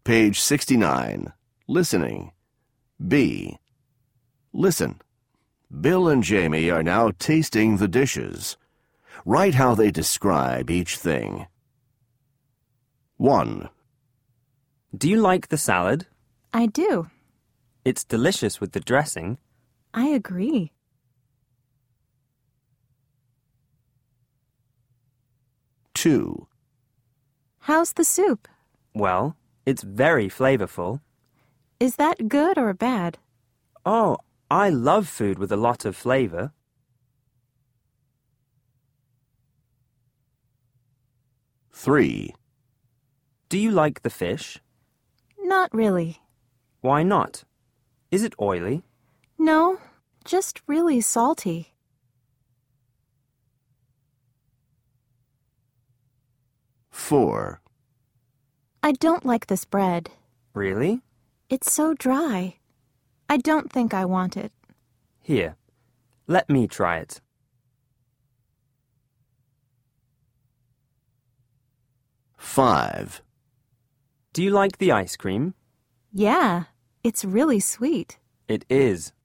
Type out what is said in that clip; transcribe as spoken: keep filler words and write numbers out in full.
Page sixty-nine. Listening. B. Listen. Bill and Jamie are now tasting the dishes. Write how they describe each thing. one. Do you like the salad? I do. It's delicious with the dressing. I agree. two. How's the soup? Well, it's very flavorful. Is that good or bad? Oh, I love food with a lot of flavor. three. Do you like the fish? Not really. Why not? Is it oily? No, just really salty. four. I don't like this bread. Really? It's so dry. I don't think I want it. Here, let me try it. five. Do you like the ice cream? Yeah, it's really sweet. It is.